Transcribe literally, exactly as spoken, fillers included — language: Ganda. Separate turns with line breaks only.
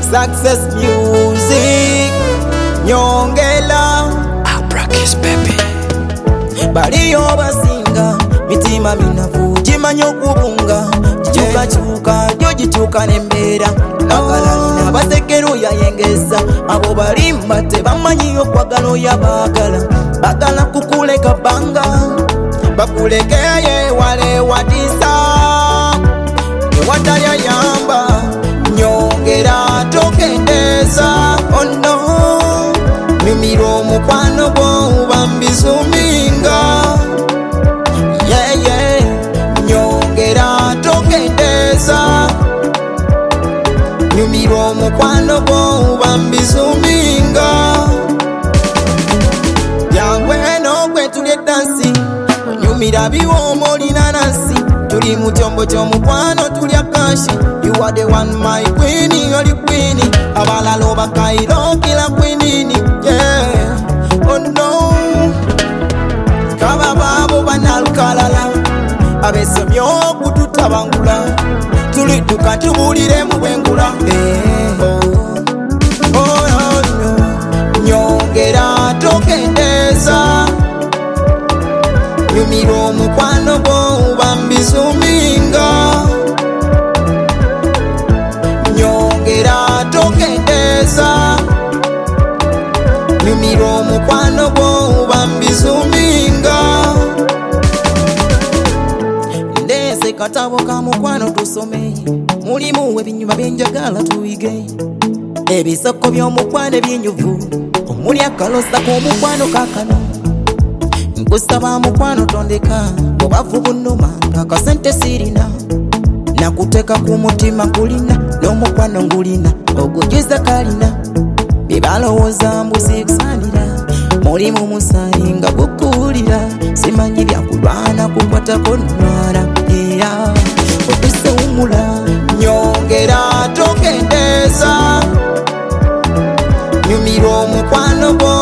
Success music nyongela
Abrakis baby
baliyo basinga mitima minavu jimanyo kubunga jichuka chuka jo jituka nembera nakalina basekero yayengeza abo balimba tebamanyiyo kwagalo yabagala bagala kukuleka banga bakulekeye wale wadisa wataya yamba nyongera tokendeza oh no mimiro mukwano bo bambizuminga yeah yeah nyongera tokendeza mimiro mukwano bo bambizuminga yangwe no kwe tulye dansi nyumira biwo molina nasi tuli mu kyombo ky'omukwano tulya kashi you are the one my queen you're queen abalalo bakairo kila queen yeah oh no kaba babo banalukalala abesomyo kututabangula tuli tukatubulire mu bwengula eh oh oh no nyongera tokendeza nyumiro mukwano bo bambizuminga nyongera tokendeza nyumiro mukwano bo bambizuminga ndese katabo ka mukwano tusome mulimu webinyuma byenjagala tuyige ebisoko by'omukwano ebyenyuvu omuli akalosa k'omukwano kakano nkusaba mukwano tondeka obavu bunuma akasente sirina nakuteka ku mutima kulina n'omukwano ngulina ogujiza kalina bibalowooza mbuzikisanira mulimu musayi nga gukuwulira simanyi byakulwana kukwatako nnwala era otusewumula nyongera tokendeza nyumira omukwano gwo